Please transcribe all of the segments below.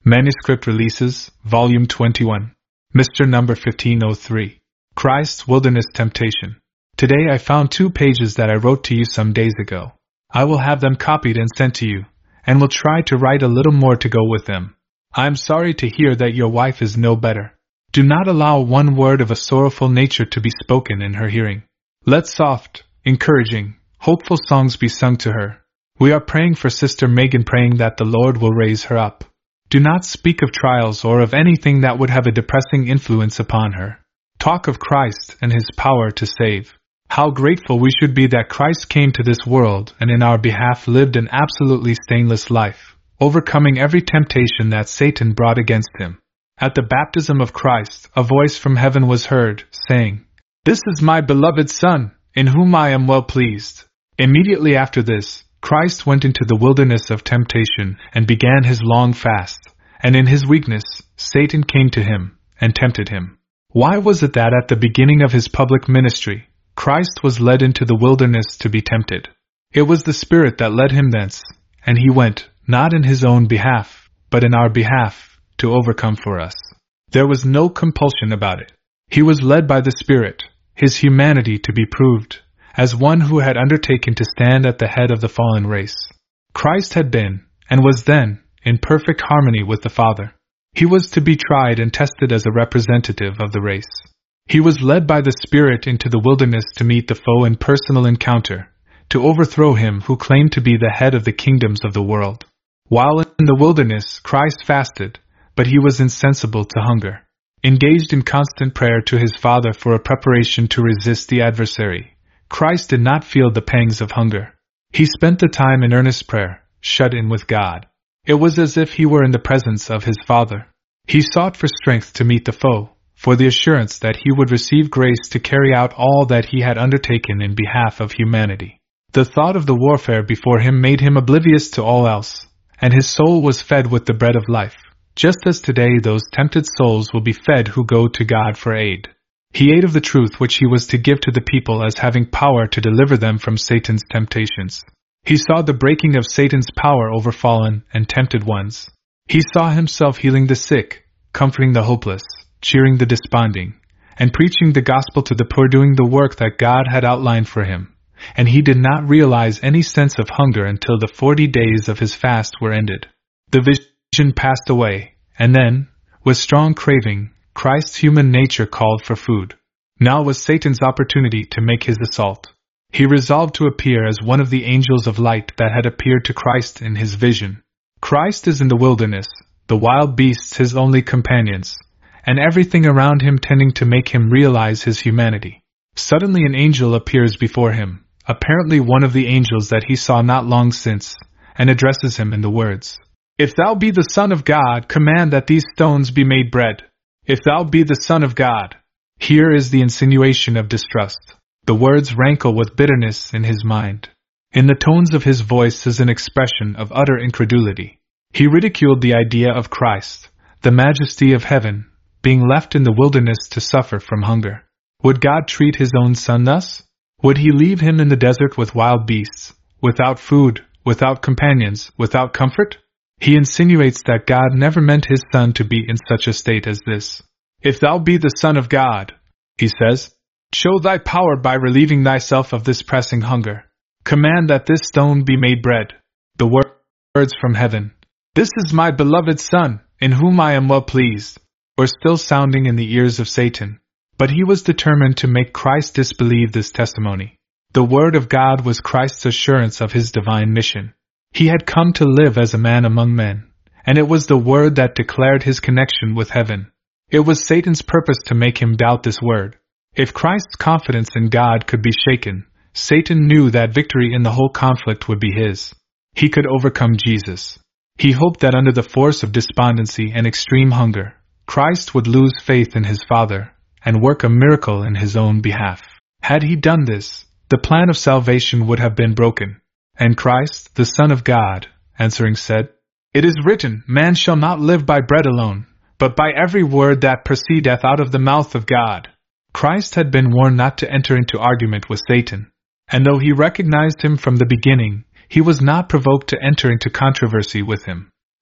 Manuscript Releases, Volume 21. Mr. Number 1503. Christ's Wilderness Temptation. Today I found 2 pages that I wrote to you some days ago. I will have them copied and sent to you, and will try to write a little more to go with them. I am sorry to hear that your wife is no better. Do not allow one word of a sorrowful nature to be spoken in her hearing. Let soft, encouraging, hopeful songs be sung to her. We are praying for Sister Megan, praying that the Lord will raise her up. Do not speak of trials or of anything that would have a depressing influence upon her. Talk of Christ and His power to save. How grateful we should be that Christ came to this world and in our behalf lived an absolutely stainless life, overcoming every temptation that Satan brought against Him. At the baptism of Christ, a voice from heaven was heard, saying, "This is my beloved Son, in whom I am well pleased." Immediately after this, Christ went into the wilderness of temptation and began His long fast, and in His weakness, Satan came to Him and tempted Him. Why was it that at the beginning of His public ministry, Christ was led into the wilderness to be tempted? It was the Spirit that led Him thence, and He went, not in His own behalf, but in our behalf, to overcome for us. There was no compulsion about it. He was led by the Spirit, His humanity to be proved, as one who had undertaken to stand at the head of the fallen race. Christ had been, and was then, in perfect harmony with the Father. He was to be tried and tested as a representative of the race. He was led by the Spirit into the wilderness to meet the foe in personal encounter, to overthrow him who claimed to be the head of the kingdoms of the world. While in the wilderness, Christ fasted, but He was insensible to hunger. Engaged in constant prayer to His Father for a preparation to resist the adversary, Christ did not feel the pangs of hunger. He spent the time in earnest prayer, shut in with God. It was as if He were in the presence of His Father. He sought for strength to meet the foe, for the assurance that He would receive grace to carry out all that He had undertaken in behalf of humanity. The thought of the warfare before Him made Him oblivious to all else, and His soul was fed with the bread of life, just as today those tempted souls will be fed who go to God for aid. He ate of the truth which He was to give to the people as having power to deliver them from Satan's temptations. He saw the breaking of Satan's power over fallen and tempted ones. He saw Himself healing the sick, comforting the hopeless, cheering the desponding, and preaching the gospel to the poor, doing the work that God had outlined for Him. And He did not realize any sense of hunger until the 40 days of His fast were ended. The vision passed away, and then, with strong craving, Christ's human nature called for food. Now was Satan's opportunity to make his assault. He resolved to appear as one of the angels of light that had appeared to Christ in his vision. Christ is in the wilderness, the wild beasts His only companions, and everything around Him tending to make Him realize His humanity. Suddenly an angel appears before Him, apparently one of the angels that He saw not long since, and addresses Him in the words, "If thou be the Son of God, command that these stones be made bread. If thou be the Son of God." Here is the insinuation of distrust. The words rankle with bitterness in his mind. In the tones of his voice is an expression of utter incredulity. He ridiculed the idea of Christ, the majesty of heaven, being left in the wilderness to suffer from hunger. Would God treat His own Son thus? Would He leave Him in the desert with wild beasts, without food, without companions, without comfort? He insinuates that God never meant His Son to be in such a state as this. "If thou be the Son of God," He says, "show thy power by relieving thyself of this pressing hunger. Command that this stone be made bread." The words from heaven, "This is my beloved Son, in whom I am well pleased," were still sounding in the ears of Satan. But he was determined to make Christ disbelieve this testimony. The Word of God was Christ's assurance of His divine mission. He had come to live as a man among men, and it was the Word that declared His connection with heaven. It was Satan's purpose to make him doubt this Word. If Christ's confidence in God could be shaken, Satan knew that victory in the whole conflict would be his. He could overcome Jesus. He hoped that under the force of despondency and extreme hunger, Christ would lose faith in His Father and work a miracle in His own behalf. Had He done this, the plan of salvation would have been broken. And Christ, the Son of God, answering said, "It is written, man shall not live by bread alone, but by every word that proceedeth out of the mouth of God." Christ had been warned not to enter into argument with Satan, and though He recognized him from the beginning, He was not provoked to enter into controversy with him.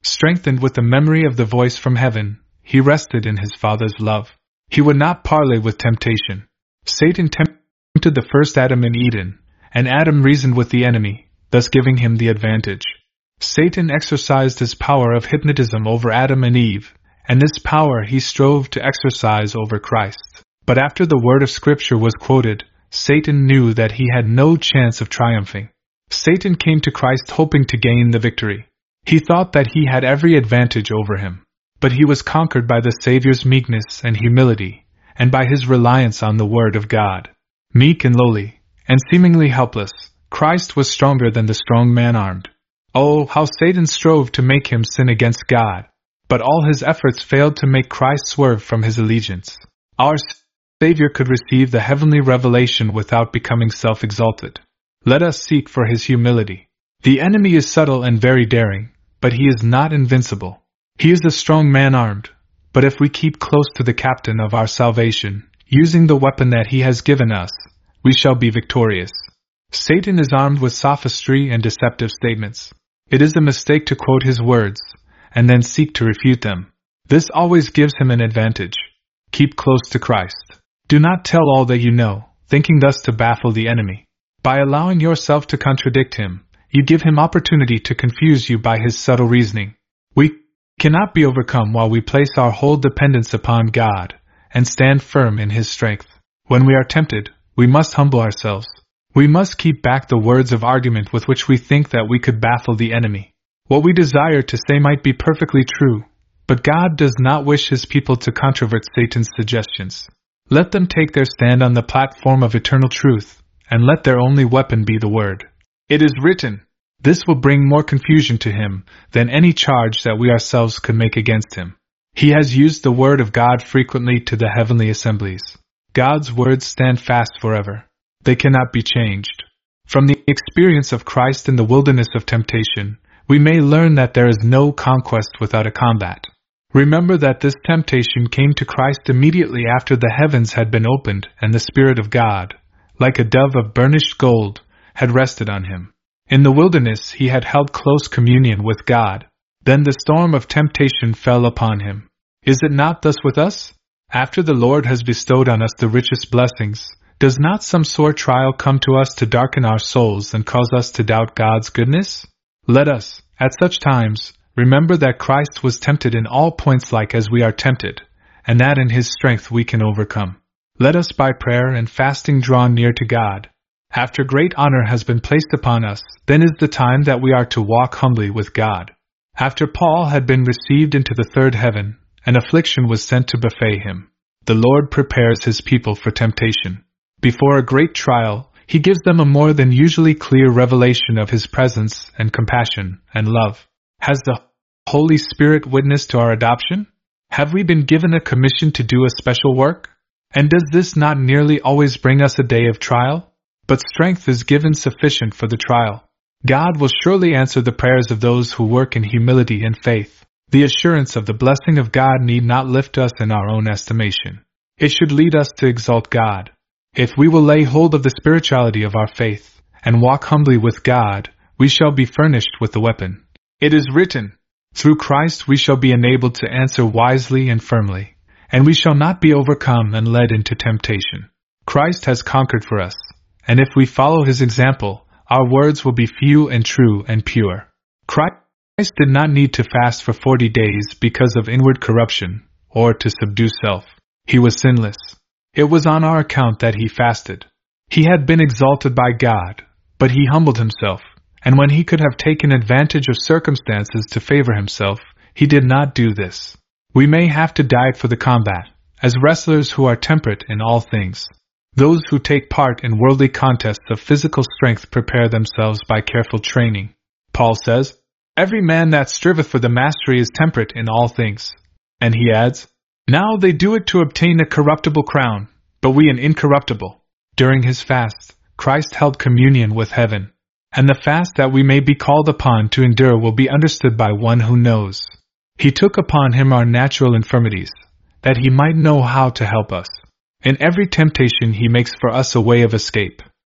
Strengthened with the memory of the voice from heaven, he rested in his Father's love. He would not parley with temptation. Satan tempted the first Adam in Eden, and Adam reasoned with the enemy, thus giving him the advantage. Satan exercised his power of hypnotism over Adam and Eve, and this power he strove to exercise over Christ. But after the word of Scripture was quoted, Satan knew that he had no chance of triumphing. Satan came to Christ hoping to gain the victory. He thought that he had every advantage over him, but he was conquered by the Savior's meekness and humility, and by his reliance on the Word of God. Meek and lowly, and seemingly helpless, Christ was stronger than the strong man armed. Oh, how Satan strove to make him sin against God, but all his efforts failed to make Christ swerve from his allegiance. Our Savior could receive the heavenly revelation without becoming self-exalted. Let us seek for his humility. The enemy is subtle and very daring, but he is not invincible. He is a strong man armed, but if we keep close to the captain of our salvation, using the weapon that he has given us, we shall be victorious. Satan is armed with sophistry and deceptive statements. It is a mistake to quote his words, and then seek to refute them. This always gives him an advantage. Keep close to Christ. Do not tell all that you know, thinking thus to baffle the enemy. By allowing yourself to contradict him, you give him opportunity to confuse you by his subtle reasoning. We cannot be overcome while we place our whole dependence upon God and stand firm in his strength. When we are tempted, we must humble ourselves. We must keep back the words of argument with which we think that we could baffle the enemy. What we desire to say might be perfectly true, but God does not wish his people to controvert Satan's suggestions. Let them take their stand on the platform of eternal truth, and let their only weapon be the Word. It is written. This will bring more confusion to him than any charge that we ourselves could make against him. He has used the Word of God frequently to the heavenly assemblies. God's words stand fast forever. They cannot be changed. From the experience of Christ in the wilderness of temptation, we may learn that there is no conquest without a combat. Remember that this temptation came to Christ immediately after the heavens had been opened and the Spirit of God, like a dove of burnished gold, had rested on him. In the wilderness he had held close communion with God. Then the storm of temptation fell upon him. Is it not thus with us? After the Lord has bestowed on us the richest blessings, does not some sore trial come to us to darken our souls and cause us to doubt God's goodness? Let us, at such times, remember that Christ was tempted in all points like as we are tempted, and that in his strength we can overcome. Let us by prayer and fasting draw near to God. After great honor has been placed upon us, then is the time that we are to walk humbly with God. After Paul had been received into the third heaven, an affliction was sent to buffet him. The Lord prepares his people for temptation. Before a great trial, he gives them a more than usually clear revelation of his presence and compassion and love. Has the Holy Spirit witnessed to our adoption? Have we been given a commission to do a special work? And does this not nearly always bring us a day of trial? But strength is given sufficient for the trial. God will surely answer the prayers of those who work in humility and faith. The assurance of the blessing of God need not lift us in our own estimation. It should lead us to exalt God. If we will lay hold of the spirituality of our faith and walk humbly with God, we shall be furnished with the weapon. It is written, through Christ we shall be enabled to answer wisely and firmly, and we shall not be overcome and led into temptation. Christ has conquered for us, and if we follow his example, our words will be few and true and pure. Christ did not need to fast for 40 days because of inward corruption, or to subdue self. He was sinless. It was on our account that he fasted. He had been exalted by God, but he humbled himself, and when he could have taken advantage of circumstances to favor himself, he did not do this. We may have to diet for the combat, as wrestlers who are temperate in all things. Those who take part in worldly contests of physical strength prepare themselves by careful training. Paul says, every man that striveth for the mastery is temperate in all things. And he adds, now they do it to obtain a corruptible crown, but we an incorruptible. During his fast, Christ held communion with heaven, and the fast that we may be called upon to endure will be understood by one who knows. He took upon him our natural infirmities, that he might know how to help us. In every temptation he makes for us a way of escape.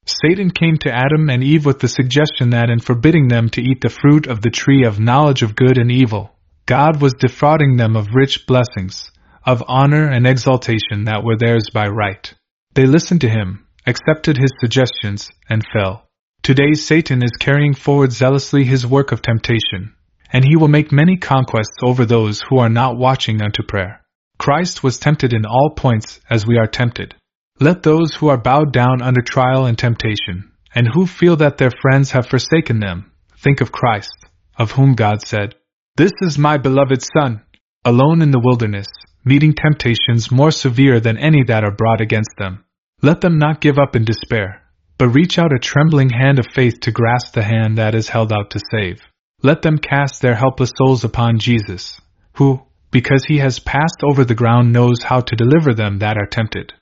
Satan came to Adam and Eve with the suggestion that in forbidding them to eat the fruit of the tree of knowledge of good and evil, God was defrauding them of rich blessings, of honor and exaltation that were theirs by right. They listened to him, accepted his suggestions, and fell. Today Satan is carrying forward zealously his work of temptation, and he will make many conquests over those who are not watching unto prayer. Christ was tempted in all points as we are tempted. Let those who are bowed down under trial and temptation, and who feel that their friends have forsaken them, think of Christ, of whom God said, "This is my beloved Son," alone in the wilderness, meeting temptations more severe than any that are brought against them. Let them not give up in despair, but reach out a trembling hand of faith to grasp the hand that is held out to save. Let them cast their helpless souls upon Jesus, who, because he has passed over the ground, knows how to deliver them that are tempted.